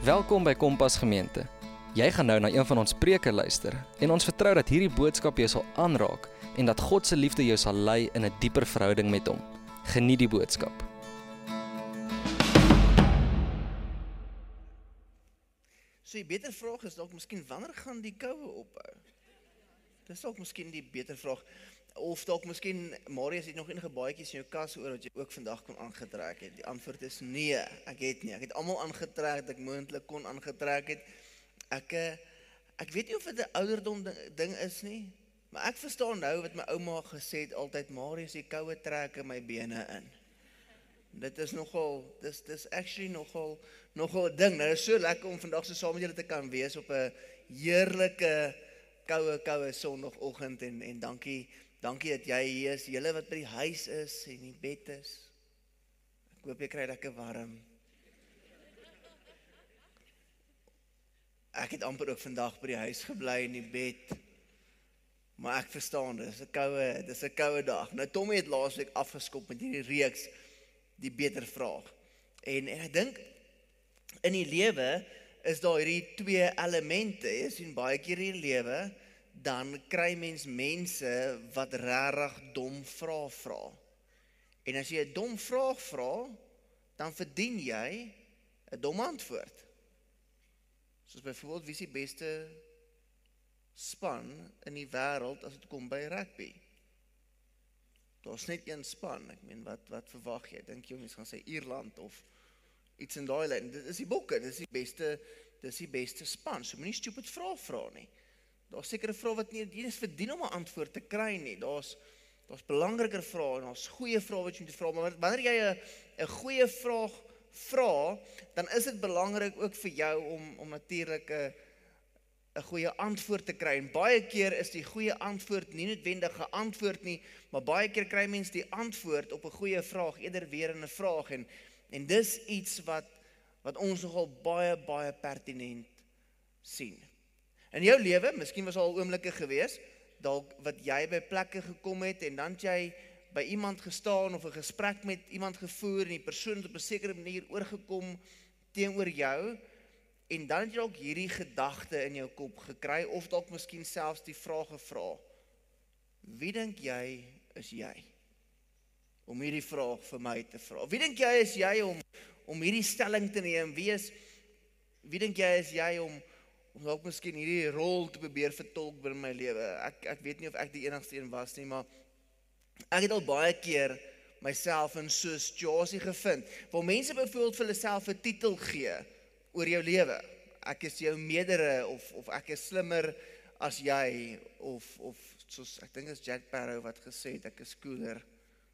Welkom by Kompas Gemeente. Jy gaan nou na een van ons preke luister en ons vertrou dat hierdie boodskap jou sal aanraak en dat God se liefde jou sal lei in 'n dieper verhouding met hom. Geniet die boodskap. So die beter vraag is dalk miskien wanneer gaan die koue ophou? Dis dalk miskien die beter vraag. Of dalk miskien, Marius, het nog enige baadjies in jou kas oor wat jy ook vandag kon aangetrek het. Die antwoord is nee, ek het nie. Ek het almal aangetrek dat ek moontlik kon aangetrek het. Ek weet nie of dit 'n ouderdom ding is nie, maar ek verstaan nou wat my ouma gesê het altyd, Marius, die koue trek in my bene in. Dit is dis actually nogal 'n ding. Nou, dit is so lekker om vandag so saam met julle te kan wees op 'n heerlike koue sondagoggend en dankie dat jy hier is, julle wat by die huis is en die bed is. Ek hoop jy kry lekker warm. Ek het amper ook vandag by die huis gebly in die bed. Maar ek verstaan, dis 'n koue dag. Nou Tommy het laasweek afgeskop met hierdie reeks, die beter vraag. En ek dink in die lewe is daar hierdie twee elemente. Jy sien baie keer in die lewe, dan kry mense wat regtig dom vrae vra. En as jy 'n dom vraag vra, dan verdien jy 'n dom antwoord. Soos byvoorbeeld, wie is die beste span in die wêreld as dit kom by rugby? Daar's net een span. Ek meen, wat verwag jy? Dink jy mense gaan sê Ierland of iets in daai lyn? Dit is die Bokke, dis die beste span. So moenie stupid vrae vra nie. Daar's sekere vrae wat nie eens verdien om 'n antwoord te kry nie. Daar's belangriker vrae en daar's goeie vrae wat jy moet vra, maar wanneer jy 'n goeie vraag vra, dan is dit belangrik ook vir jou om natuurlik 'n goeie antwoord te kry. En baie keer is die goeie antwoord nie noodwendig 'n antwoord nie, maar baie keer kry mens die antwoord op 'n goeie vraag eerder weer in 'n vraag en dis iets wat ons nogal baie pertinent sien. In jou lewe, miskien was al oomblikke gewees, dalk wat jy by plekke gekom het en dan het jy by iemand gestaan of 'n gesprek met iemand gevoer en die persoon het op 'n sekere manier oorgekom teenoor jou en dan het jy dalk hierdie gedagte in jou kop gekry of dalk miskien selfs die vraag gevra: wie dink jy is jy? Om hierdie vraag vir my te vra. Wie dink jy is jy om hierdie stelling te neem? Wie dink jy is jy om dalk miskien hierdie rol te probeer vertolk binne my lewe? Ek weet nie of ek die enigste een was nie, maar ek het al baie keer myself in so 'n situasie gevind, waar mense byvoorbeeld vir hulle self 'n titel gee oor jou lewe. Ek is jou meerdere, of ek is slimmer as jy, of soos, ek dink is Jack Sparrow wat gesê het, ek is cooler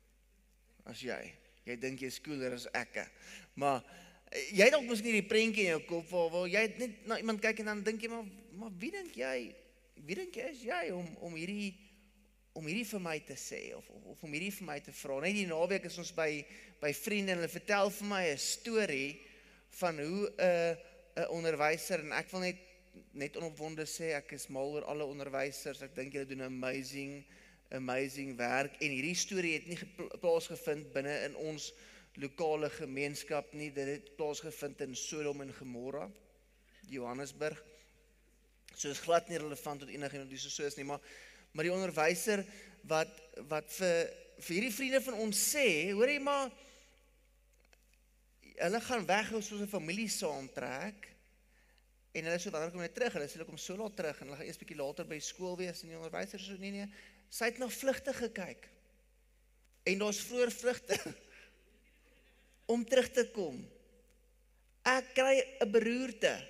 as jy. Jy dink jy is cooler as ek. Maar jy het ook miskien die prentjie in jou kop, waar jy net na iemand kyk en dan dink jy, maar wie dink jy is jy om hierdie vir my te sê, of om hierdie vir my te vra. Net die naweek is ons by vriende en hulle vertel vir my 'n storie van hoe 'n onderwyser, en ek wil net onopwonde sê, ek is mal oor alle onderwysers, ek dink julle doen 'n amazing werk, en hierdie storie het nie plaasgevind binne in ons lokale gemeenskap nie, dit het plaasgevind in Sodom en Gomorra, Johannesburg. So is glad nie relevant tot enigiemand die so is nie, maar die onderwyser wat vir hierdie vriende van ons sê, hoor jy maar, hulle gaan weg soos 'n familie saamtrek, en hulle so, wanneer kom hulle terug? Hulle sê hulle kom so laat terug, en hulle gaan eers bietjie later by skool wees, en die onderwyser so, nee, sy het na vlugte gekyk, en daar's vroeër vlugte, om terug te kom. Ek kry 'n beroerte.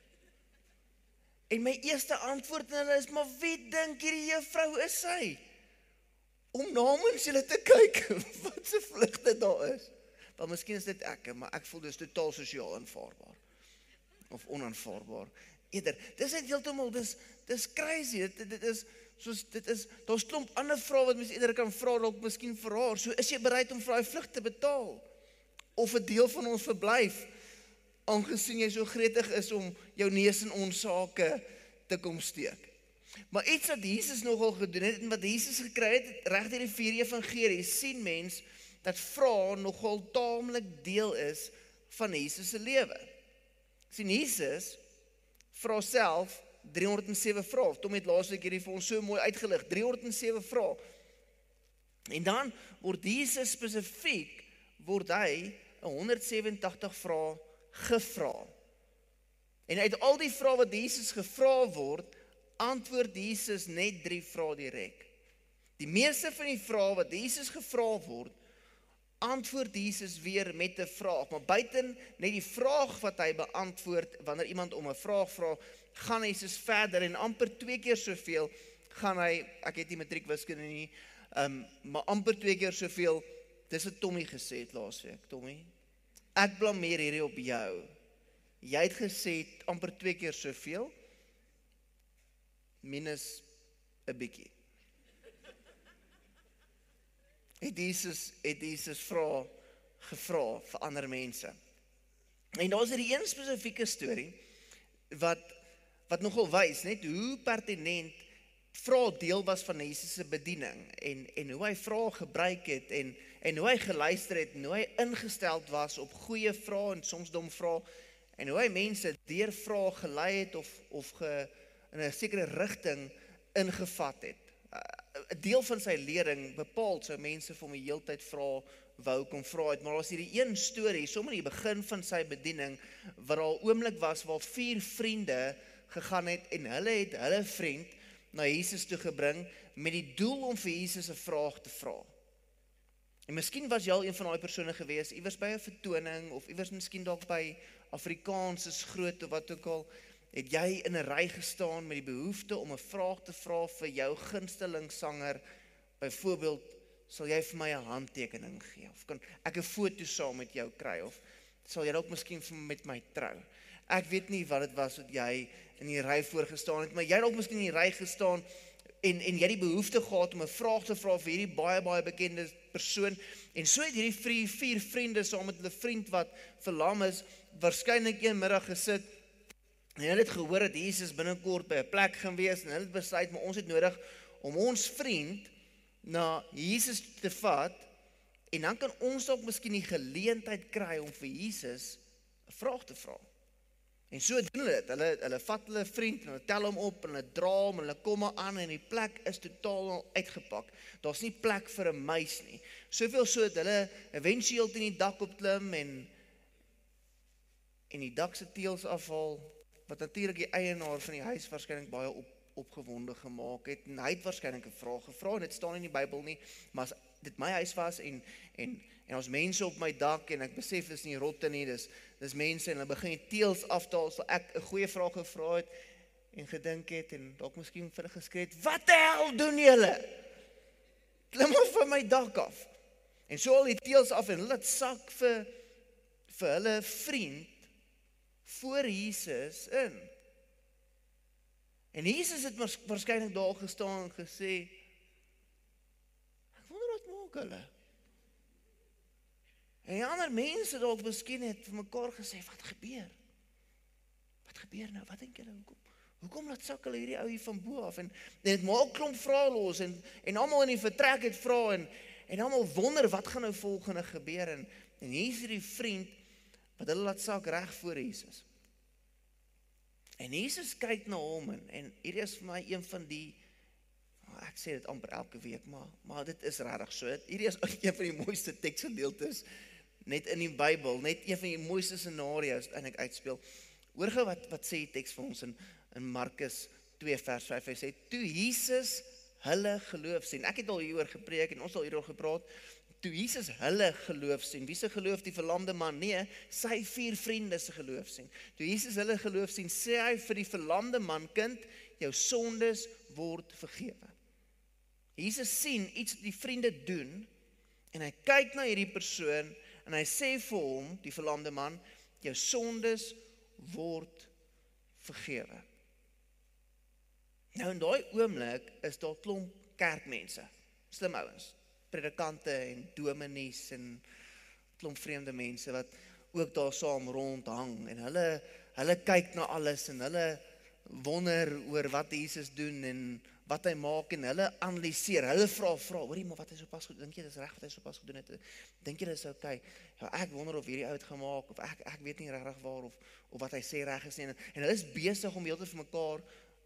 En my eerste antwoord aan hulle is, maar wie dink hierdie juffrou is sy? Om namens julle te kyk, wat se vlugte daar is. Want miskien is dit ek, maar ek voel dis totaal sosiaal aanvaarbaar. Of onaanvaarbaar. Eerder, dis net heeltemal, dis crazy, daar's klomp ander vrae wat mens eerder kan vra, dalk miskien vir haar, so is jy bereid om vir daai vlug te betaal? Of 'n deel van ons verblyf, aangesien jy so gretig is om jou neus in ons sake te kom steek. Maar iets wat Jesus nogal gedoen het, en wat Jesus gekry het, reg deur die 4 evangelie, sien mens, dat vrae nogal taamlik deel is van Jesus se lewe. Sien Jesus vra self 307 vrae. Tom het laasweek hierdie vir ons so mooi uitgelig, 307 vrae. En dan word Jesus spesifiek, word hy 187 vrae gevra. En uit al die vrae wat Jesus gevra word, antwoord Jesus net 3 vrae direk. Die meeste van die vrae wat Jesus gevra word, antwoord Jesus weer met 'n vraag. Maar buiten net die vraag wat hy beantwoord, wanneer iemand om 'n vraag vra, gaan Jesus verder en amper 2 keer soveel gaan hy, ek het nie matriek wiskunde nie, maar amper 2 keer soveel, dis wat Tommy gesê het laasweek, Tommy. Ek blameer hierdie op jou. Jy het gesê amper 2 keer soveel, minus 'n bietjie. Het Jesus gevra vir ander mense. En daar is hierdie een spesifieke storie, wat nogal wys, net hoe pertinent vrae deel was van Jesus se bediening, en hoe hy vrae gebruik het, en hoe hy geluister het, en hoe hy ingestel was op goeie vrae, en soms dom vrae, en hoe hy mense deur vrae gelei het, of in 'n sekere rigting ingevat het. 'n Deel van sy lering bepaal sou mense vir hom die heeltyd wou kom vra het, maar as hierdie een storie, sommer in die begin van sy bediening, waar daar 'n oomblik was waar 4 vriende gegaan het, en hulle het hulle vriend na Jesus toe gebring, met die doel om vir Jesus 'n vraag te vra. En miskien was jy al een van daai persone gewees, iewers by 'n vertoning, of iewers miskien dalk by Afrikaans is groot, of wat ook al, het jy in 'n ry gestaan met die behoefte om 'n vraag te vra vir jou gunsteling sanger, byvoorbeeld, sal jy vir my 'n handtekening gee, of kan ek 'n foto saam met jou kry, of sal jy dalk miskien met my trou. Ek weet nie wat dit was wat jy in die ry voorgestaan het, maar jy het dalk miskien in die ry gestaan, en jy die behoefte gehad om 'n vraag te vra vir hierdie baie bekende persoon, en so het hierdie 4 vriende saam met hulle vriend wat verlam is, waarskynlik een middag gesit, en hulle het gehoor dat Jesus binnekort by 'n plek gaan wees, en hulle het besluit, maar ons het nodig om ons vriend na Jesus te vat, en dan kan ons dalk miskien die geleentheid kry om vir Jesus 'n vraag te vra. En so doen hulle dit, hulle vat hulle vriend, en hulle tel hom op, en hulle dra hom, en hulle kom maar aan, en die plek is totaal al uitgepak. Daar's nie plek vir 'n muis nie. Soveel so dat hulle eventueel teen die dak opklim, en die dak se teëls afhaal, wat natuurlik die eienaar van die huis waarskynlik baie opgewonde gemaak het, en hy het waarskynlik 'n vraag gevra, en dit staan in die Bybel nie, maar as dit my huis was, en ons mense op my dak, en ek besef dis nie rotte nie, dis mense, en hulle begin die teëls aftaal, sal ek 'n goeie vraag gevra het, en gedink het, en dalk miskien vir hulle geskree het, wat die hel doen julle? Klim af van my dak af. En so al die teëls af, en hulle het sak vir hulle vriend, voor Jesus in. En Jesus het waarskynlik daar gestaan en gesê, ek wonder wat maak hulle? En die ander mense dalk miskien het vir mekaar gesê, wat gebeur? Wat gebeur nou? Wat dink julle? Hoekom laat sak hulle hierdie ou hier van bo af? En het maak klomp vrae los, en almal in die vertrek het vra, en almal wonder wat gaan nou volgende gebeur, en hier is hierdie vriend wat hulle laat sak reg voor Jesus. En Jesus kyk na hom, en hierdie is vir my een van die, ek sê dit amper elke week, maar dit is regtig so. Hierdie is een van die mooiste teksgedeeltes net in die Bybel, net een van die mooiste scenario's eintlik uitspeel. Hoor gou wat sê die teks vir ons in Markus 2 vers 5. Hy sê, toe Jesus hulle geloof sien. Ek het al hieroor gepreek en ons het al hieroor gepraat. Toe Jesus hulle geloof sien. Wie se geloof? Die verlamde man? Nee, sy 4 vriende se geloof sien. Toe Jesus hulle geloof sien, sê hy vir die verlamde man, kind, jou sondes word vergewe. Jesus sien iets wat die vriende doen, en hy kyk na hierdie persoon, en hy sê vir hom, die verlamde man, jou sondes word vergewe. Nou in daai oomblik is daar klomp kerkmense, slim ouens, predikante en dominees en klomp vreemde mense wat ook daar saam rondhang, en hulle kyk na alles, en hulle wonder oor wat Jesus doen, en wat hy maak en hulle analiseer, hulle vra, hoorie, maar wat hy sopas gedoen, dink jy dis reg wat hy sopas gedoen het? Dink jy dis okay? Ja, ek wonder of hierdie ou het gemaak of ek weet nie regtig waar of wat hy sê reg is nie. En hulle is besig om heeltyd vir mekaar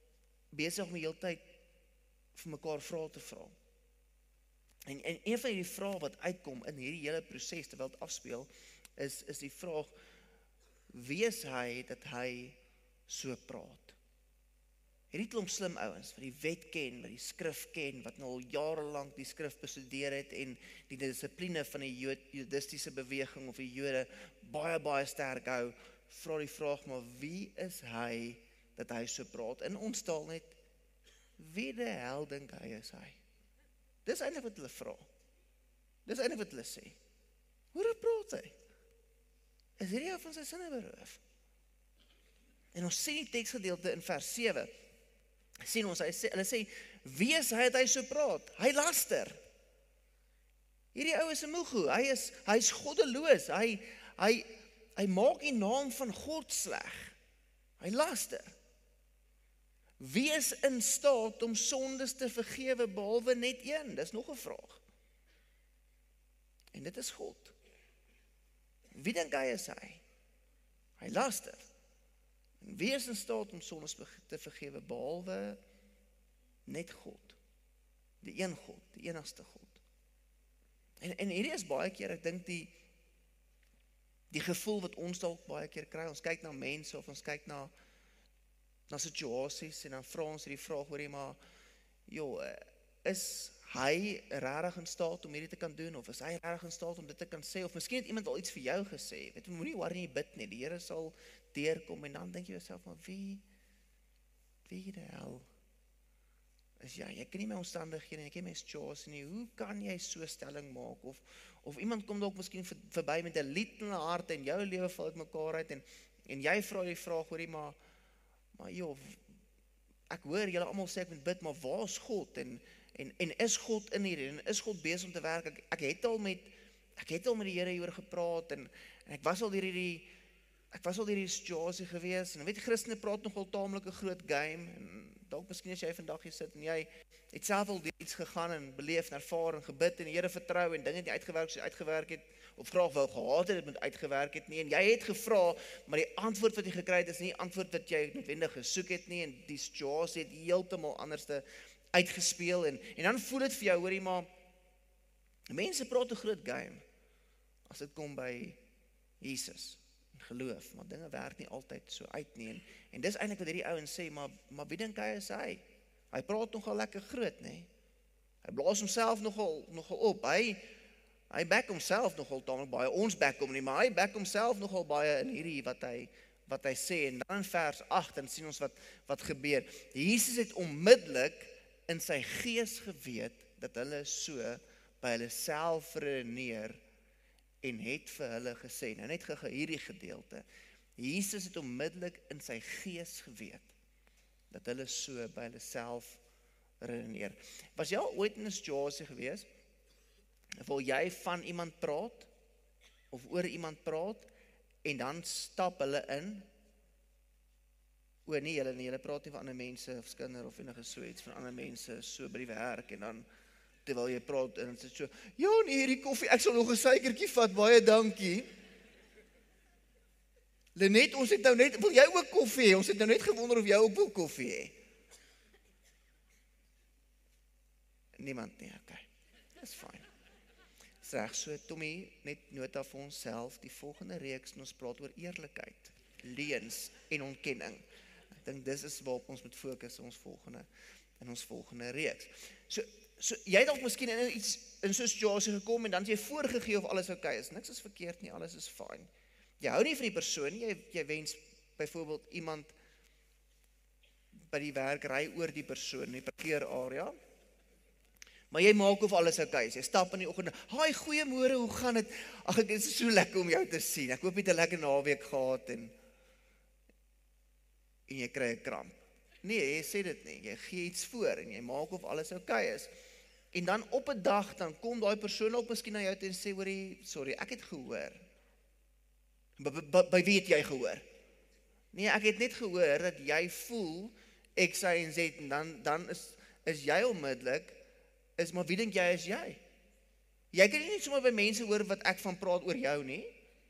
vir mekaar vrae te vra. En een van hierdie vrae wat uitkom in hierdie hele proses terwyl dit afspeel, is die vraag: wie is hy dat hy so praat? Hierdie klomp slim ouens wat die wet ken, wat die skrif ken, wat nou al jare lank die skrif bestudeer het en die dissipline van die Judistiese beweging of die Jode baie sterk hou, vra die vraag, maar wie is hy dat hy so praat? In ons taal net, wie die hel dink hy is hy? Dis eintlik wat hulle vra. Dis eintlik wat hulle sê. Hoe praat hy? Is hierdie ou van sy sinne beroof? En ons sien die teksgedeelte in vers 7. Sien ons, hulle sê, wie is hy dat hy so praat? Hy laster. Hierdie ou is 'n moego, hy is goddeloos, hy maak die naam van God sleg. Hy laster. Wie is in staat om sondes te vergewe behalwe net een? Dis nog 'n vraag. En dit is God. Wie dink hy is hy? Hy laster. En wie is in staat om sondes te vergewe behalwe net God? Die een God, die enigste God. En hierdie is baie keer, ek dink die gevoel wat ons dalk baie keer kry, ons kyk na mense of ons kyk na situasies en dan vra ons hierdie vraag, hoorie, maar is hy regtig in staat om hierdie te kan doen, of is hy regtig in staat om dit te kan sê, of miskien het iemand al iets vir jou gesê, weet jy, moenie worry nie, bid nie, die Here sal deurkom, en dan dink jy jouself, maar wie die hel is jy ken nie my omstandighede, jy ken my situasie nie, hoe kan jy so stelling maak, of iemand kom dalk miskien verby met 'n lied in hulle hart, en jou lewe val uitmekaar uit, en jy vra die vraag, hoorie, maar ek hoor julle almal sê ek moet bid, maar waar is God, en is God in hierdie, en is God besig om te werk, ek het al met die Here hieroor gepraat, en ek was al hierdie situasie gewees, en weet jy, Christene praat nogal taamlik 'n groot game, en dalk miskien as jy vandag hier sit, en jy het self al iets gegaan, en beleef, en ervaar, en gebid, en die Here vertrou, en dinge het nie uitgewerk, soos uitgewerk het, of graag wou gehad het, dit moet uitgewerk het nie, en jy het gevra, maar die antwoord wat jy gekry het, is nie antwoord wat jy noodwendig gesoek het nie, en die situasie het heeltemal anders uitgespeel, en dan voel dit vir jou, hoorie, maar mense praat 'n groot game, as dit kom by Jesus, en geloof, maar dinge werk nie altyd so uit nie, en dis eintlik wat hierdie ouens sê, maar wie dink hy is hy? Hy praat nogal lekker groot, nee? Hy blaas homself nogal op, hy back homself nogal tamelik baie, ons back hom nie, maar hy back homself nogal baie in hierdie wat hy sê, en dan in vers 8, dan sien ons wat gebeur. Jesus het onmiddellik in sy gees geweet, dat hulle so by hulle self redeneer, en het vir hulle gesê, nou net hierdie gedeelte, Jesus het onmiddellik in sy gees geweet, dat hulle so by hulle self redeneer. Was jy al ooit in 'n situasie gewees, waar jy van iemand praat, of oor iemand praat, en dan stap hulle in, nee, julle praat nie van ander mense, of skinder, of enige so iets, van ander mense, so by die werk, en dan, terwyl jy praat, en dan sê so, ja nee, hierdie koffie, ek sal nog 'n suikertjie vat, baie dankie. Lenet, ons het nou net, wil jy ook koffie hê? Ons het nou net gewonder of jy ook wil koffie hê. Niemand nie, okay, dis fyn. Reg, so Tommy, net nota vir onsself, die volgende reeks, ons praat oor eerlikheid, leuns en ontkenning. Ek dink dis is waarop ons moet fokus in ons volgende reeks. So jy het dalk miskien in so 'n situasie gekom, en dan het jy voorgegee of alles okay is. Niks is verkeerd nie, alles is fyn. Jy hou nie van die persoon nie, jy wens byvoorbeeld iemand by die werk ry oor die persoon in die parkeerarea, maar jy maak of alles okay is. Jy stap in die oggend, "Haai, goeiemôre, hoe gaan dit? Ag, dit is so lekker om jou te sien. Ek hoop jy het 'n lekker naweek gehad," en jy kry 'n kramp. Nee, jy sê dit nie. Jy gee iets voor en jy maak of alles okay is. En dan op 'n dag dan kom daai persoon ook miskien na jou toe en sê, "Hoorie, sorry, ek het gehoor." By wie het jy gehoor? Nee, ek het net gehoor dat jy voel X, Y en Z, en dan is jy onmiddellik, is maar wie dink jy is jy? Jy kan nie sommer by mense hoor wat ek van praat oor jou nie.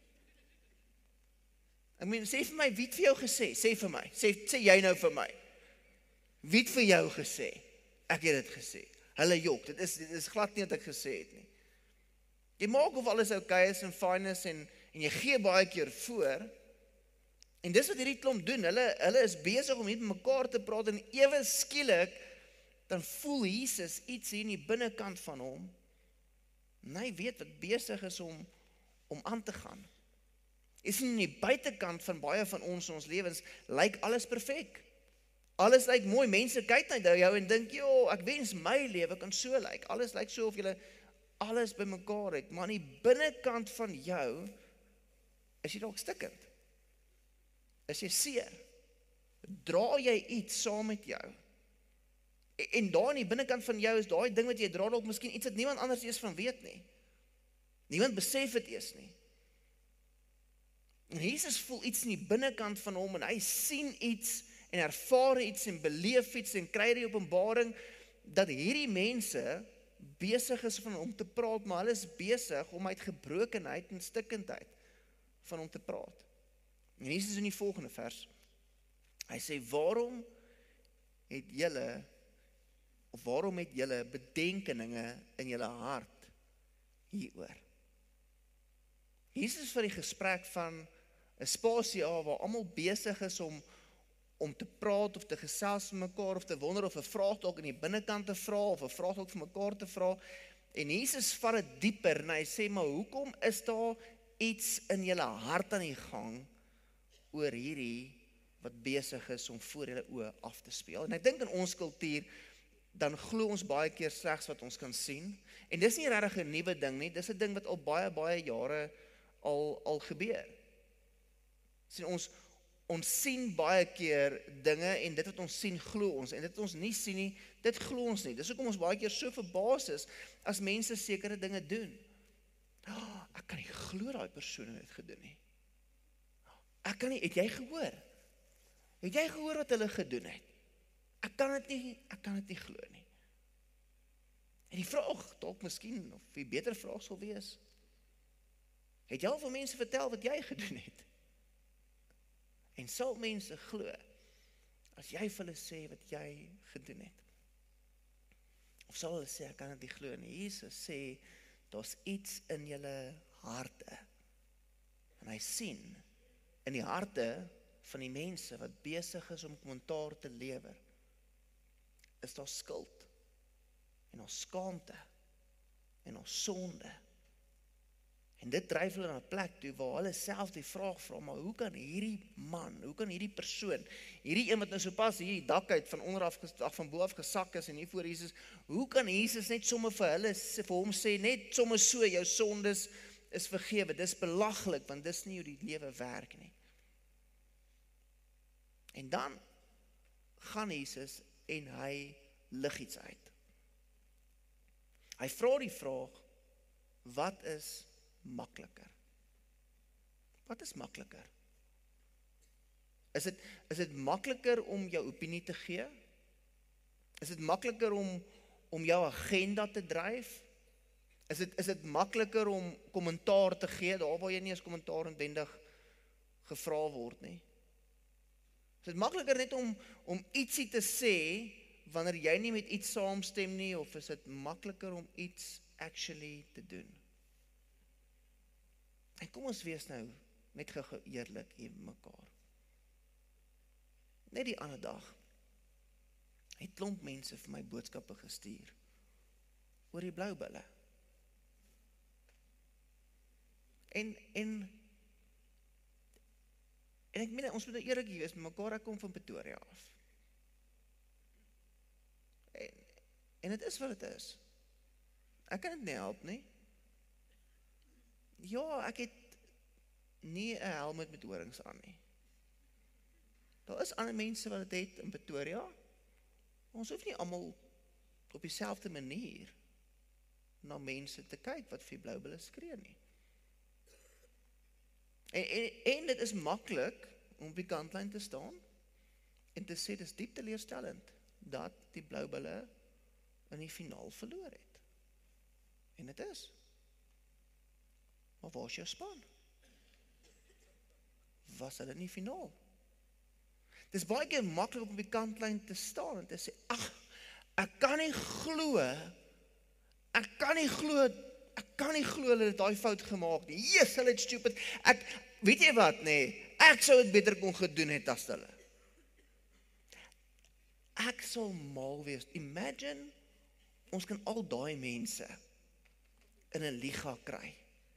Sê vir my, wie het vir jou gesê? Sê vir my, sê jy nou vir my. Wie het vir jou gesê? Ek het dit gesê. Hulle jok, dit is glad nie wat ek gesê het nie. Jy maak of alles okay is en fine is en jy gee baie keer voor. En dis wat hierdie klomp doen. Hulle is besig om hier met mekaar te praat en ewe skielik dan voel Jesus iets hier in die binnekant van hom. En hy weet wat besig is om aan te gaan. Is nie in die buitekant van baie van ons lewens lyk alles perfek. Alles lyk mooi. Mense kyk na jou en dink, ek wens my lewe kan so lyk. Alles lyk so of jy alles bymekaar het, maar aan die binnekant van jou is jy dalk stikkend. Is jy seer? Dra jy iets saam met jou? En daar in die binnekant van jou is daai ding wat jy dra dalk miskien iets wat niemand anders eers van weet nie. Niemand besef dit eers nie. En Jesus voel iets in die binnekant van hom en hy sien iets en ervaar iets en beleef iets en kry die openbaring dat hierdie mense besig is van hom te praat, maar hulle is besig om uit gebrokenheid en stikkendheid van hom te praat. En Jesus in die volgende vers, hy sê, waarom het julle bedenkeninge in julle hart hieroor? Jesus vir die gesprek van 'n spasie waar almal besig is om te praat of te gesels met mekaar of te wonder of 'n vraag dalk in die binnekant te vra of 'n vraag dalk vir mekaar te vra. En Jesus vat dit dieper en hy sê, maar hoekom is daar iets in julle hart aan die gang oor hierdie wat besig is om voor julle oë af te speel? En ek dink in ons kultuur dan glo ons baie keer slegs wat ons kan sien. En dis nie regtig 'n nuwe ding nie, dis 'n ding wat al baie jare al gebeur. Sien ons sien baie keer dinge en dit wat ons sien glo ons en dit wat ons nie sien nie, dit glo ons nie. Dis hoekom ons baie keer so verbaas is as mense sekere dinge doen. Ek kan nie glo daai persoon het gedoen nie. Ek kan nie, het jy gehoor? Het jy gehoor wat hulle gedoen het? Ek kan dit nie glo nie. En die vraag, dalk miskien, of die beter vraag sal wees, het jy al vir mense vertel wat jy gedoen het? En sal mense glo, as jy vir hulle sê wat jy gedoen het? Of sal hulle sê, ek kan dit nie glo nie? Jesus sê, daar's iets in julle harte. En hy sien, in die harte van die mense wat besig is om kommentaar te lewer, is daar skuld, en daar skaamte, en daar sonde. En dit dryf hulle na 'n plek toe waar hulle self die vraag vra, maar hoe kan hierdie man, hoe kan hierdie persoon, hierdie een wat nou sopas hier die dak uit van bo af gesak is en hier voor Jesus, hoe kan Jesus net sommer vir hom sê, net sommer so, jou sondes is vergewe? Dis belaglik, want dis nie hoe die lewe werk nie. En dan gaan Jesus en hy lig iets uit. Hy vra die vraag, wat is makliker? Wat is makliker? Is dit makliker om jou opinie te gee? Is dit makliker om jou agenda te dryf? Is dit makliker om kommentaar te gee, daar waar jy nie eens kommentaar noodwendig gevra word nie? Is dit makliker net om ietsie te sê, wanneer jy nie met iets saamstem nie, of is dit makliker om iets actually te doen? En kom ons wees nou net gou eerlik hier met mekaar. Net die ander dag het klomp mense vir my boodskappe gestuur oor die blou bulle. En ek meen, ons moet nou eerlik wees met mekaar, ek kom van Pretoria af. En dit is wat dit is. Ek kan dit nie help nie. Ja, ek het nie 'n helm met horings aan nie. Daar is ander mense wat dit het in Pretoria. Ons hoef nie almal op dieselfde manier na mense te kyk wat vir blou bulle skree nie. En dit is maklik om op die kantlyn te staan en te sê, dis diep teleurstellend dat die blou bulle in die finaal verloor het. En dit is. Maar waar is jou span? Was hulle in die finaal? Dit is baie keer maklik om op die kantlyn te staan en te sê, ag, ek kan nie glo hulle het daai fout gemaak nie. Yes, hulle het stupid. Weet jy wat, nee, ek sou dit beter kon gedoen het as hulle. Ek sal mal wees. Imagine, ons kan al daai mense in 'n liga kry.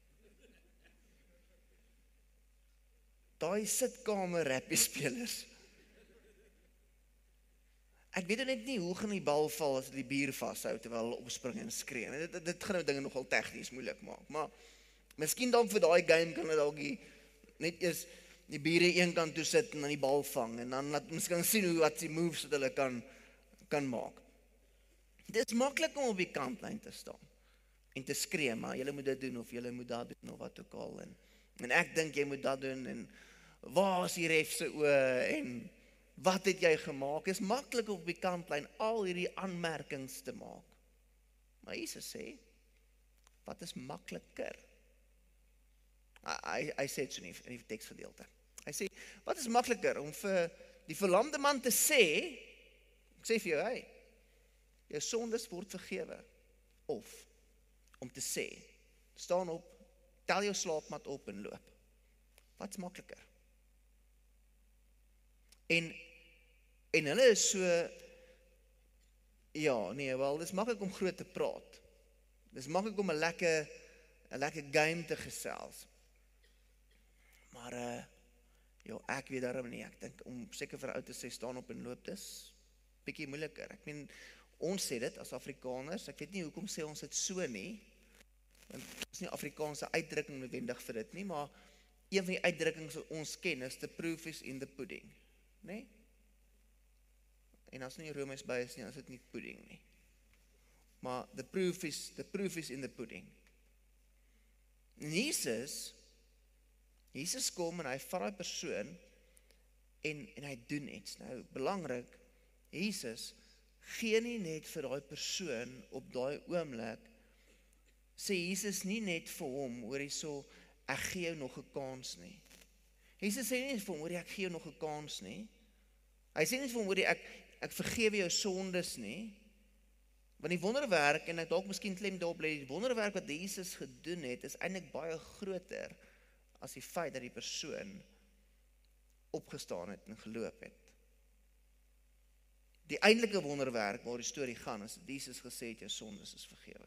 Daai sitkamer rappie spelers. Ek weet net nie hoe gaan die bal val as die bier vashou terwyl hulle opspring en skree. Dit gaan nou dinge nogal tegnies moeilik maak, maar miskien dan vir daai game kan hulle dalk net eers die biere een kant toe sit en dan die bal vang en dan laat ons kan sien hoe wat die moves wat hulle kan maak. Dit is maklik om op die kantlyn te staan en te skree, maar julle moet dit doen of julle moet dat doen of wat ook al en ek dink jy moet dat doen en waar is die ref se oë en wat het jy gemaak? Is maklik op die kantlyn al hierdie aanmerkings te maak. Maar Jesus sê, wat is makliker? Hy sê dit so in die teksgedeelte. Hy sê, wat is makliker om vir die verlamde man te sê, ek sê vir jou, hey, jou sondes word vergewe, of om te sê, staan op, tel jou slaapmat op en loop. Wat's makliker? En hulle is so, ja, nee, wel, dit is maklik om groot te praat. Dit is maklik om 'n lekker game te gesels. Maar, ja, ek weet daarom nie, ek dink, om seker vir 'n ou te sê, staan op en loop, dis bietjie moeiliker. Ek meen, ons sê dit as Afrikaners, ek weet nie hoekom sê ons dit so nie, want dit is nie Afrikaanse uitdrukking noodwendig vir dit nie, maar een van die uitdrukkings wat ons ken is, the proof is in the pudding. Nee? En as nie Romeis by is nie, as dit nie pudding nie. Maar the proof is in the pudding. En Jesus kom en hy vat daai persoon en hy doen iets. Nou, belangrik, Jesus gee nie net vir daai persoon op daai oomblik, sê Jesus nie net vir hom, hoor hierso, ek gee jou nog 'n kans nie. Jesus sê nie vir hom, hoor ek gee jou nog 'n kans nie. Hy sê nie vir hom, hoor ek vergewe jou sondes nie. Want die wonderwerk, en ek dalk miskien klem daarop lê, die wonderwerk wat Jesus gedoen het, is eintlik baie groter as die feit dat die persoon opgestaan het en geloop het. Die eintlike wonderwerk waar die storie gaan, is dat Jesus gesê het, jou sondes is vergewe.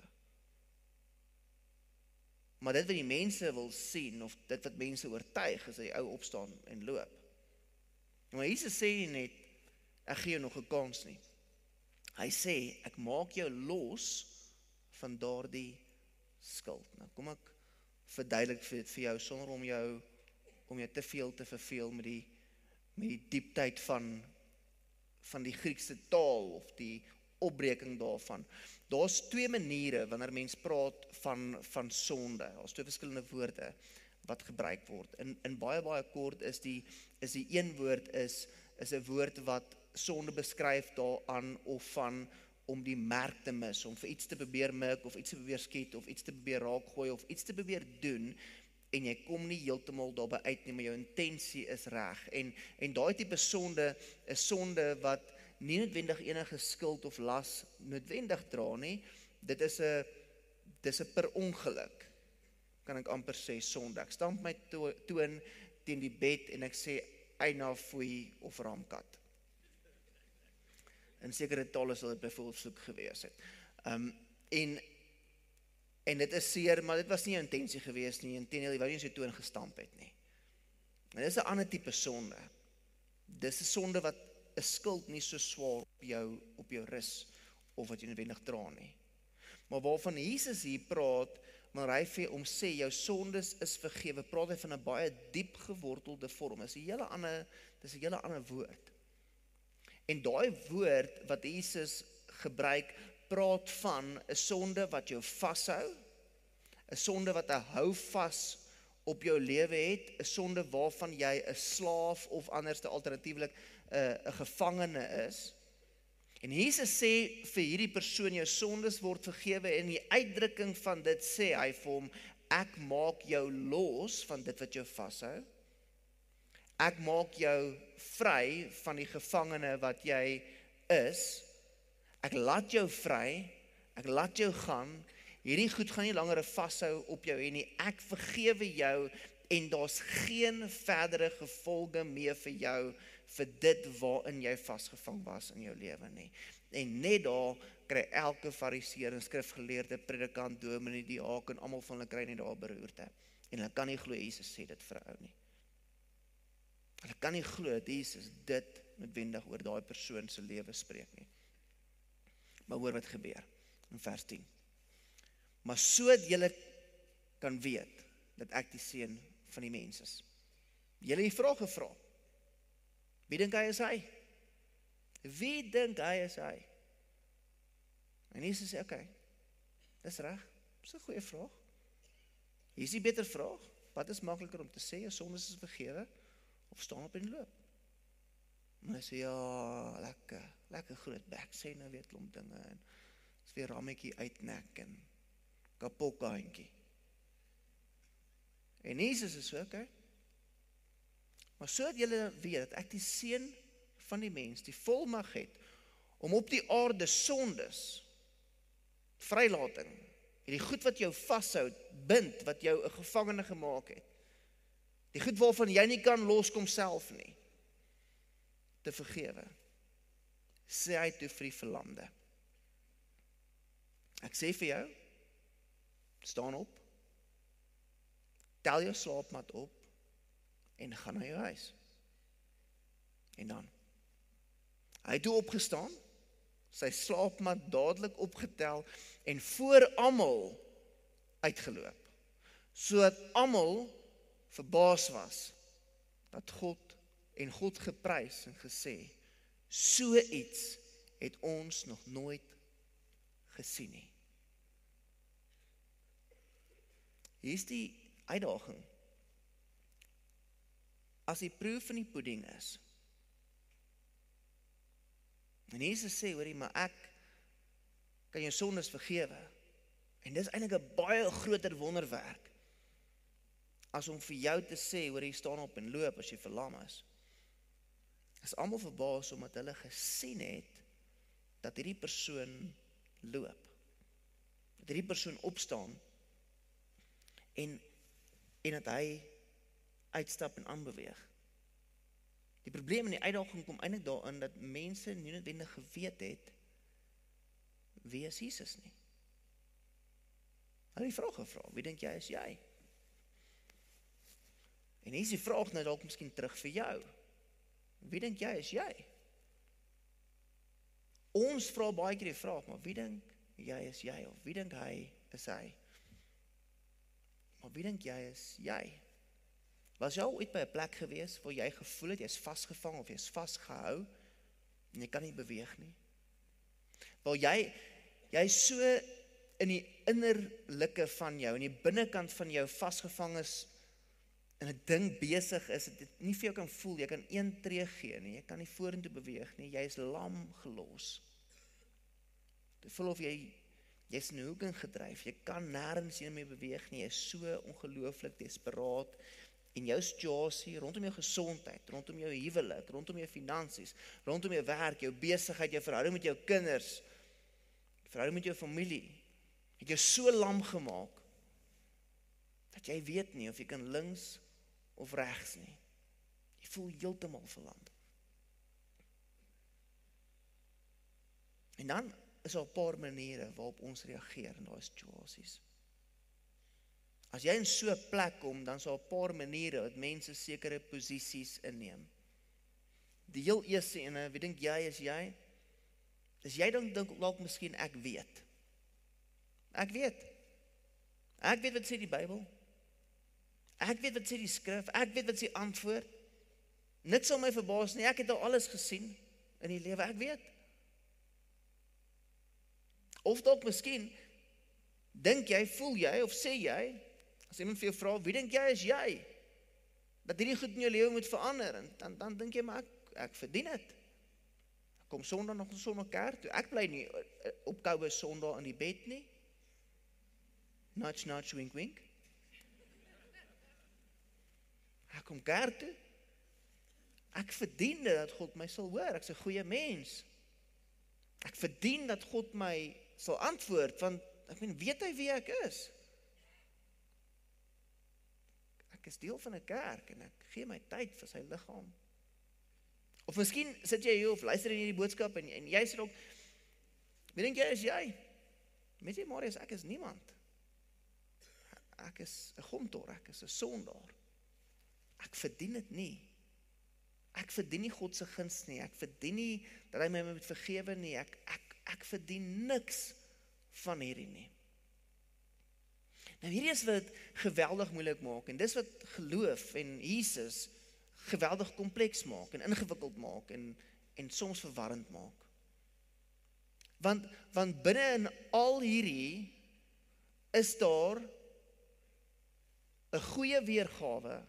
Maar dit wat die mense wil sien, of dit wat mense oortuig, is dat die ou opstaan en loop. Maar Jesus sê nie net, ek gee jou nog 'n kans nie. Hy sê, ek maak jou los van daardie skuld. Nou kom ek verduidelik vir jou, sonder om jou te veel te verveel met die diepteid van die Griekse taal, of die opbreking daarvan. Daar's twee maniere, wanneer mens praat van sonde, daar's twee verskillende woorde, wat gebruik word. In baie kort is die een woord is 'n woord wat sonde beskryf daaraan of van om die merk te mis, om vir iets te probeer mik, of iets te probeer skiet, of iets te probeer raakgooi, of iets te probeer doen, en jy kom nie heeltemal daarby uit nie, maar jou intensie is reg. En daai tipe sonde is sonde wat nie noodwendig enige skuld of las noodwendig dra nie. Dit is 'n per ongeluk, kan ek amper sê, sonde. Ek stamp my toon teen die bed en ek sê eina foei of raamkat. In sekere tale sal dit byvoorbeeld soek gewees het. En dit is seer, maar dit was nie 'n intensie gewees nie, inteendeel, jy wou nie so toon gestamp het nie. En dit is 'n ander tipe sonde. Dis 'n sonde wat 'n skuld nie so swaar op jou rus, of wat jy noodwendig dra nie. Maar waarvan Jesus hier praat, maar hy vir hom sê, jou sondes is vergewe, praat hy van 'n baie diep gewortelde vorm. Dis 'n hele ander woord. En daai woord wat Jesus gebruik, praat van 'n sonde wat jou vashou, 'n sonde wat 'n houvas op jou lewe het, 'n sonde waarvan jy 'n slaaf of anders alternatiefelik 'n gevangene is. En Jesus sê vir hierdie persoon, jou sondes word vergewe, en die uitdrukking van dit sê hy vir hom, ek maak jou los van dit wat jou vashou. Ek maak jou vry van die gevangene wat jy is. Ek laat jou vry, ek laat jou gaan. Hierdie goed gaan nie langer 'n vashou op jou hê nie. Ek vergewe jou en daar's geen verdere gevolge meer vir jou vir dit waarin jy vasgevang was in jou lewe nie. En net daar kry elke fariseer en skrifgeleerde, predikant, dominee, diaak en almal van hulle kry net daar beroerte. En hulle kan nie glo Jesus sê dit vir 'n ou nie. Hulle kan nie glo dat Jesus dit noodwendig oor daai persoon se lewe spreek nie. Maar hoor wat gebeur in vers 10. Maar sodat julle kan weet dat ek die seun van die mens is. Julle het die vraag gevra. Wie dink hy is hy? Wie dink hy is hy? En Jesus sê, okay, dis reg, dis 'n goeie vraag. Hier is die beter vraag. Wat is makliker om te sê, jou sondes is vergewe, of staan op en loop? En hy sê, ja, lekker groot bek, sê nou weer klomp dinge, en is weer rammetjie uitnek, en kapokkaantjie. En Jesus is so, okay, maar sodat julle weet dat ek die seun van die mens, die volmag het, om op die aarde sondes, vrylating, die goed wat jou vashou, bind, wat jou 'n gevangene gemaak het, die goed waarvan jy nie kan loskom self nie, te vergewe, sê hy toe vir die verlamde. Ek sê vir jou, staan op, tel jou slaapmat op, en gaan na jou huis. En dan, hy het toe opgestaan, sy slaapmat dadelik opgetel, en voor almal uitgeloop, sodat almal verbaas was, dat God geprys en gesê, so iets het ons nog nooit gesien nie. Hier is die uitdaging. As die proef van die pudding is, en Jesus sê, hoorie, maar ek kan jou sondes vergewe, en dis eintlik 'n baie groter wonderwerk, as om vir jou te sê, hoorie, staan op en loop as jy verlam is almal verbaas, omdat hulle gesien het, dat hierdie persoon loop, dat hierdie persoon opstaan, en dat hy uitstap en aanbeweeg. Die probleem en die uitdaging kom eintlik daarin, dat mense nie noodwendig geweet het, wie is Jesus nie. Hulle het die vraag gevra, wie dink jy is jy? En hier is die vraag nou dalk miskien terug vir jou. Wie dink jy is jy? Ons vra baie keer die vraag, maar wie dink jy is jy? Of wie dink hy is hy? Maar wie dink jy is jy? Was jy al ooit by 'n plek gewees waar jy gevoel het, jy is vasgevang of jy is vasgehou, en jy kan nie beweeg nie? Waar jy so in die innerlike van jou, in die binnekant van jou vasgevang is, en 'n ding besig is, dit nie vir jou kan voel, jy kan een tree gee nie, jy kan nie vorentoe beweeg nie, jy is lam gelos. Dit voel of jy is in 'n hoek ingedryf, jy kan nêrens heen mee beweeg nie, jy is so ongelooflik desperaat, en jou situasie, rondom jou gesondheid, rondom jou huwelik, rondom jou finansies, rondom jou werk, jou besigheid, jou verhouding met jou kinders, verhouding met jou familie, het jou so lam gemaak, dat jy weet nie of jy kan links of regs nie. Jy voel heeltemal verlam. En dan is daar 'n paar maniere waarop ons reageer in daai situasies. As jy in so 'n plek kom, dan is daar 'n paar maniere wat mense sekere posisies inneem. Die heel eerste ene, wie dink jy is jy? Is jy dink dalk miskien ek weet. Ek weet wat sê die Bybel. Ek weet wat sê die skrif, ek weet wat sê antwoord. Niks sal my verbaas nie, ek het al alles gesien in die lewe, ek weet. Of dalk miskien, dink jy, voel jy, of sê jy, as iemand vir jou vra, wie dink jy is jy? Dat hierdie goed in jou lewe moet verander, en dan dink jy, maar ek verdien dit. Ek kom Sondag nog sonder kerk toe. Ek bly nie op koue Sondag in die bed nie. Nudge, nudge, wink, wink. Ek kom kerk toe. Ek verdien dit dat God my sal hoor. Ek's 'n goeie mens. Ek verdien dat God my sal antwoord, want ek weet hy wie ek is. Ek is deel van 'n kerk en ek gee my tyd vir sy liggaam. Of miskien sit jy hier of luister in hierdie boodskap en jy sê ook, wie dink jy is jy? Weet jy, Marius, ek is niemand. Ek is 'n gomtor, ek is 'n sondaar. Ek verdien dit nie. Ek verdien nie God se guns nie. Ek verdien nie dat hy my moet vergewe nie. Ek verdien niks van hierdie nie. Nou hierdie is wat geweldig moeilik maak en dis wat geloof en Jesus geweldig kompleks maak en ingewikkeld maak en soms verwarrend maak. Want binne in al hierdie is daar 'n goeie weergawe,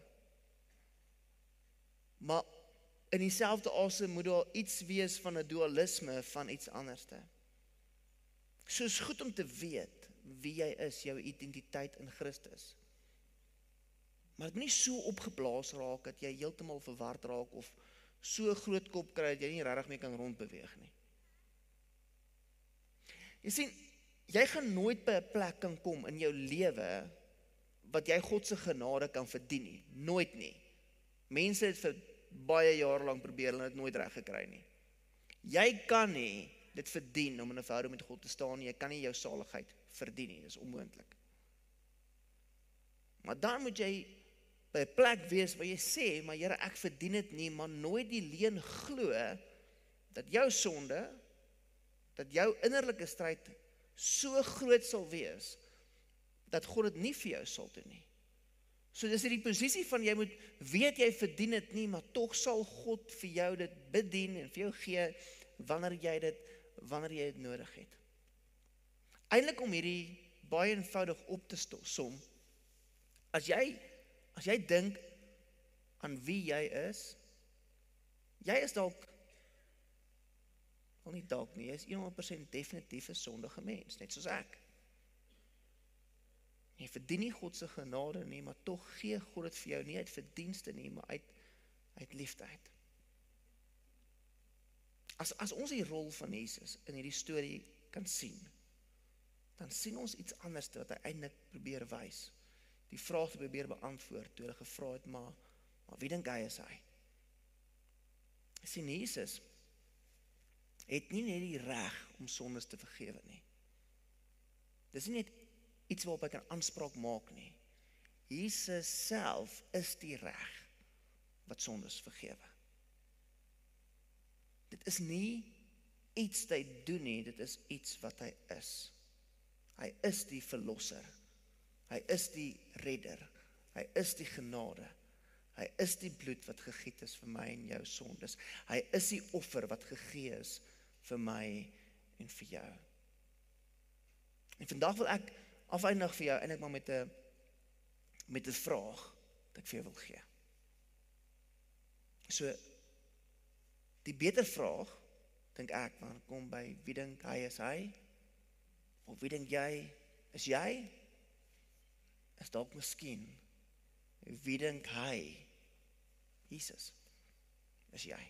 maar in dieselfde asem moet daar iets wees van 'n dualisme van iets anderste. So is goed om te weet wie jy is, jou identiteit in Christus. Maar dit moet nie so opgeblaas raak dat jy heeltemal verward raak of so groot kop kry dat jy nie regtig meer kan rondbeweeg nie. Jy sien, jy gaan nooit by 'n plek kan kom in jou lewe wat jy God se genade kan verdien nie. Nooit nie. Mense het vir baie jare lank probeer en het nooit reg gekry nie. Jy kan nie dit verdien om in 'n verhouding met God te staan nie. Jy kan nie jou saligheid verdien nie. Dit is onmoontlik. Maar dan moet jy by 'n plek wees waar jy sê, maar Here, ek verdien dit nie, maar nooit die leuen glo dat jou sonde, dat jou innerlike stryd so groot sal wees dat God dit nie vir jou sal doen nie. So dis die posisie van jy moet weet jy verdien dit nie, maar tog sal God vir jou dit bedien en vir jou gee wanneer jy dit nodig het. Eintlik om hierdie baie eenvoudig op te som, as jy dink aan wie jy is dalk, wel nie dalk nie, jy is 100% definitief 'n sondige mens, net soos ek. Jy verdien nie God se genade nie, maar tog gee God dit vir jou nie uit verdienste nie, maar uit liefde uit. As ons die rol van Jesus in hierdie storie kan sien, dan sien ons iets anders wat hy eintlik probeer wys. Die vraag te probeer beantwoord, toe hulle gevra het, maar wie dink hy is hy? Sien, Jesus het nie net die reg om sondes te vergewe nie. Dis nie net iets waarop hy kan aanspraak maak nie. Jesus self is die reg wat sondes vergewe. Dit is nie iets wat hy doen nie, dit is iets wat hy is. Hy is die verlosser. Hy is die redder. Hy is die genade. Hy is die bloed wat gegiet is vir my en jou sondes. Hy is die offer wat gegee is vir my en vir jou. En vandag wil ek afeindig vir jou eintlik maar met 'n vraag wat ek vir jou wil gee. So, die beter vraag, dink ek, wanneer kom by wie dink hy is hy? Of wie dink jy is jy? Is dalk miskien, wie dink hy, Jesus, is jy?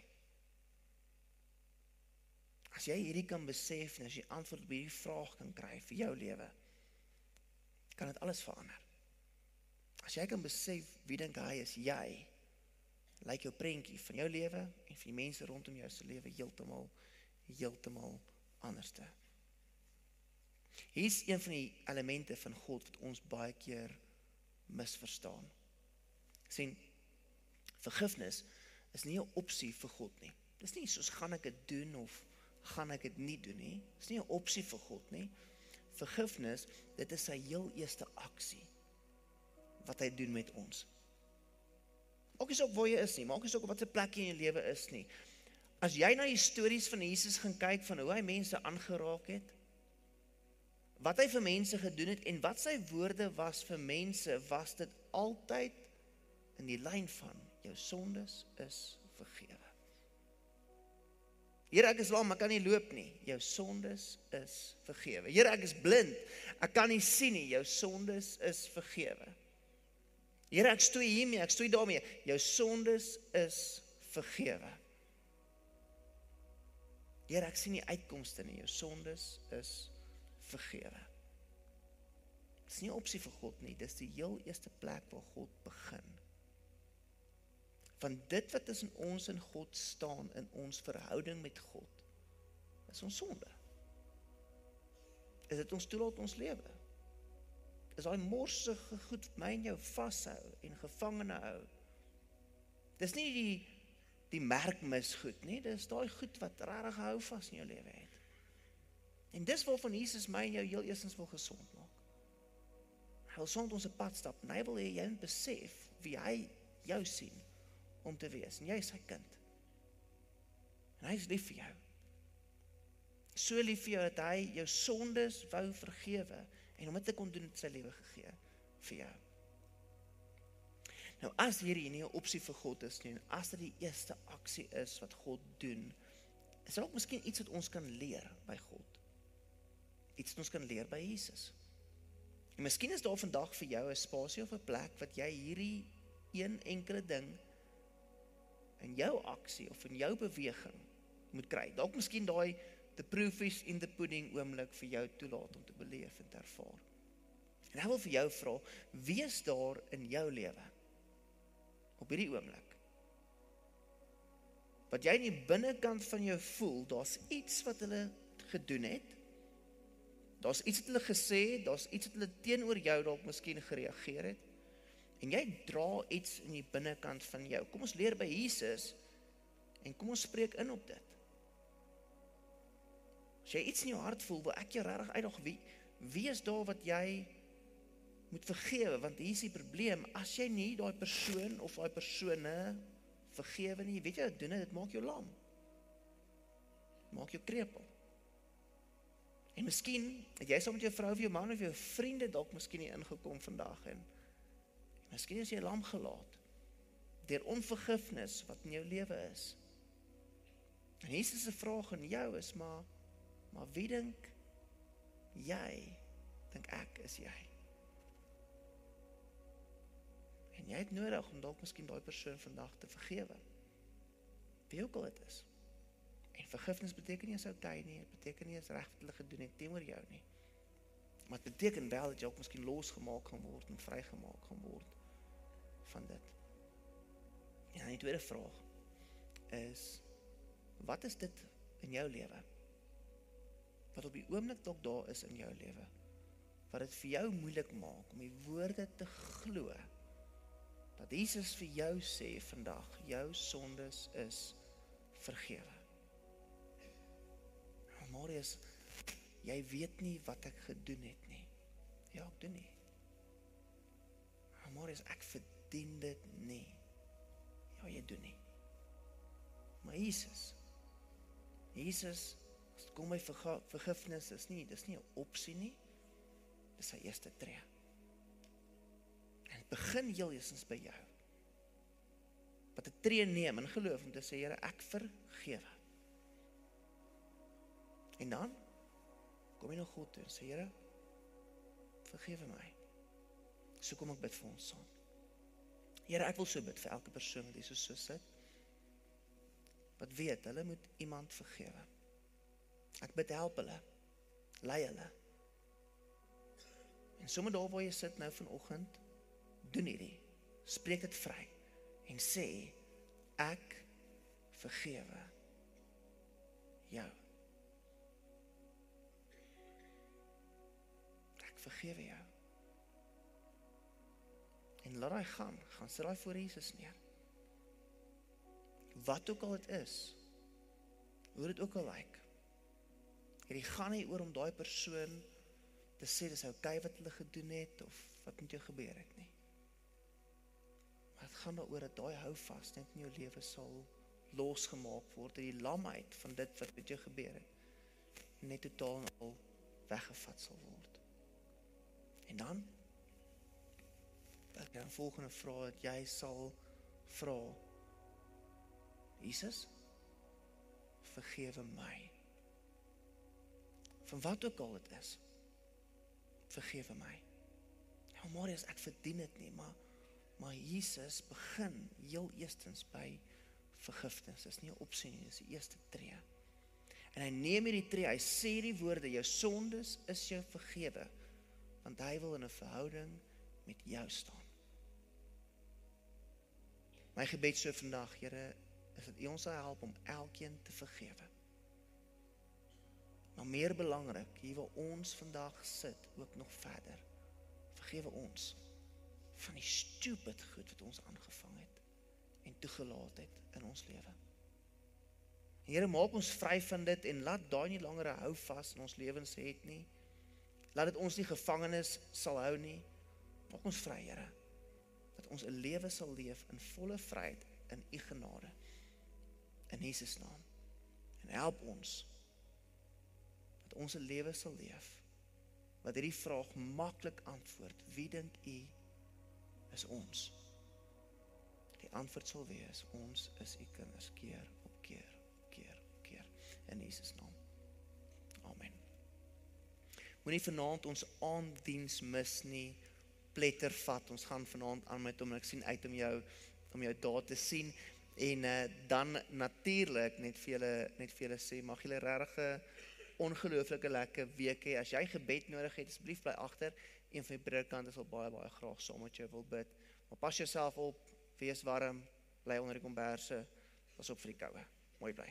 As jy hierdie kan besef en as jy antwoord op hierdie vraag kan kry vir jou lewe, kan dit alles verander. As jy kan besef wie dink hy is jy, lyk jou prentjie van jou lewe en van die mense rondom jou se lewe heeltemal anderste. Hier is een van die elemente van God wat ons baie keer misverstaan. Sien, vergifnis is nie 'n opsie vir God nie. Dis nie soos gaan ek dit doen of gaan ek dit nie doen nie. Dis nie 'n opsie vir God nie. Vergifnis, dit is sy heel eerste aksie wat hy doen met ons. Maak nie saak waar jy is nie, maak nie saak op watter plek jy in jou lewe is nie. As jy na die stories van Jesus gaan kyk van hoe hy mense aangeraak het, wat hy vir mense gedoen het en wat sy woorde was vir mense, was dit altyd in die lyn van jou sondes is vergewe. Here, ek is lam, ek kan nie loop nie. Jou sondes is vergewe. Here, ek is blind, ek kan nie sien nie. Jou sondes is vergewe. Here, ek stoei hiermee, ek stoei daarmee. Jou sondes is vergewe. Here, ek sien nie uitkomste nie. Jou sondes is vergewe. Dit is nie 'n opsie vir God nie, dis die heel eerste plek waar God begin. Van dit wat tussen ons en God staan, in ons verhouding met God, is ons sonde. Is dit ons toelaat ons lewe? Is daai morsige goed wat my en jou vashou en gevangene hou? Dis nie die merkmis goed nie, dis daai goed wat regtig hou vas in jou lewe het. En dis waarvan Jesus my en jou heel eerstens wil gesond maak. Hy wil saam met ons 'n pad stap, en hy wil hê jy moet besef wie hy jou sien om te wees, en jy is sy kind. En hy is lief vir jou. So lief vir jou dat hy jou sondes wou vergewe, en om dit te kon doen, het sy lewe gegee vir jou. Nou as hierdie nie 'n opsie vir God is nie, en as dit die eerste aksie is wat God doen, is dit ook miskien iets wat ons kan leer by God. Iets wat ons kan leer by Jesus. En miskien is daar vandag vir jou 'n spasie of 'n plek wat jy hierdie een enkele ding in jou aksie of in jou beweging moet kry. Dalk miskien daai the proof is in the pudding oomblik vir jou toelaat om te beleef en te ervaar. En ek wil vir jou vra, wie is daar in jou lewe op hierdie oomblik wat jy in die binnekant van jou voel, daar's iets wat hulle gedoen het, daar's iets wat hulle gesê het, daar's iets wat hulle teenoor jou dalk miskien gereageer het, en jy dra iets in die binnekant van jou. Kom ons leer by Jesus, en kom ons spreek in op dit. As jy iets in jou hart voel, wil ek jou regtig uitdaag, wie is daar wat jy moet vergewe, want hier is die probleem, as jy nie daai persoon of daai persone vergewe nie, weet jy wat doen dit maak jou lam. Maak jou krepeel. En miskien, het jy saam met jou vrou of jou man of jou vriende dalk miskien nie ingekom vandag, en miskien is jy lam gelaat, deur onvergifnis wat in jou lewe is. En Jesus se vraag aan jou is, maar wie dink jy, dink ek, is jy? En jy het nodig om dalk miskien daai persoon vandag te vergewe. Wie ook al dit is. En vergifnis beteken nie is oukei nie, dit beteken nie is reg wat hulle gedoen het teenoor jou nie. Maar dit beteken wel dat jy ook miskien losgemaak gaan word en vrygemaak gaan word van dit. En dan die tweede vraag is, wat is dit in jou lewe? Wat op die oomblik dalk daar is in jou lewe, wat dit vir jou moeilik maak om die woorde te glo, dat Jesus vir jou sê vandag, jou sondes is vergewe. Marius, jy weet nie wat ek gedoen het nie. Ja, ek doen nie. Marius, ek verdien dit nie. Ja, jy doen nie. Maar Jesus, as dit kom by vergifnis, dis nie 'n opsie nie, dis sy eerste tree. En het begin heel eerstens by jou, wat 'n tree neem in geloof om te sê, Here, ek vergewe. En dan kom jy na God toe en sê, Here, vergewe my. So kom ek bid vir ons saam. Here, ek wil so bid vir elke persoon wat hier so sit, wat weet, hulle moet iemand vergewe. Ek bid, help hulle, lei hulle. En sommer daar waar jy sit nou vanoggend, doen hierdie, spreek dit vry, en sê, ek vergewe jou. Ek vergewe jou. En laat hy gaan sit hy voor Jesus neer. Wat ook al het is, hoe dit ook al lyk, hierdie gaan nie oor om daai persoon te sê, dis oukei wat hulle gedoen het, of wat met jou gebeur het nie. Maar het gaan daaroor dat daai houvas net in jou lewe sal losgemaak word, die lamheid van dit wat met jou gebeur het, net totaal al weggevat sal word. En dan, ek dan volgende vraag, dat jy sal vra, Jesus, vergewe my. Van wat ook al dit is, vergewe my. Ja, Marius, ek verdien dit nie, maar Jesus begin heel eerstens by vergifnis. Dis nie 'n opsie nie, dis die eerste tree. En hy neem hierdie tree, hy sê die woorde, jou sondes is jou vergewe, want hy wil in 'n verhouding met jou staan. My gebed so vandag, Here, is dat U ons sal help om elkeen te vergewe. Maar meer belangrik, hier waar ons vandag sit, ook nog verder. Vergewe ons van die stupid goed wat ons aangevang het en toegelaat het in ons lewe. Here, maak ons vry van dit en laat daai nie langer 'n hou vas in ons lewens het nie. Laat dit ons nie gevangenes sal hou nie. Maak ons vry, Here, dat ons 'n lewe sal leef in volle vryheid in U genade. In Jesus naam. En help ons dat ons 'n lewe sal leef wat hierdie vraag maklik antwoord. Wie dink U is ons? Die antwoord sal wees, ons is U kinders, keer op keer, op keer, op keer. In Jesus naam. Amen. Moenie vanaand ons aanddiens mis nie, pletter vat, ons gaan vanaand aan met hom, ek sien uit om jou daar te sien, en dan natuurlik net vir julle sê, mag julle regtig 'n ongelooflike lekker week hê. As jy gebed nodig het, asseblief bly agter, een van die predikante sal baie graag saam met jou wil bid, maar pas jouself op, wees warm, bly onder die komberse, pas op vir die koue, mooi bly.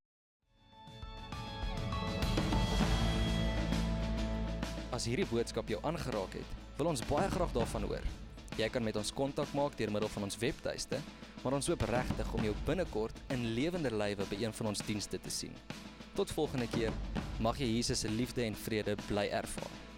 As hierdie boodskap jou aangeraak het, wil ons baie graag daarvan hoor. Jy kan met ons kontak maak deur middel van ons webtuiste, maar ons hoop regtig om jou binnekort in lewende lywe by een van ons dienste te sien. Tot volgende keer, mag jy Jesus se liefde en vrede bly ervaar.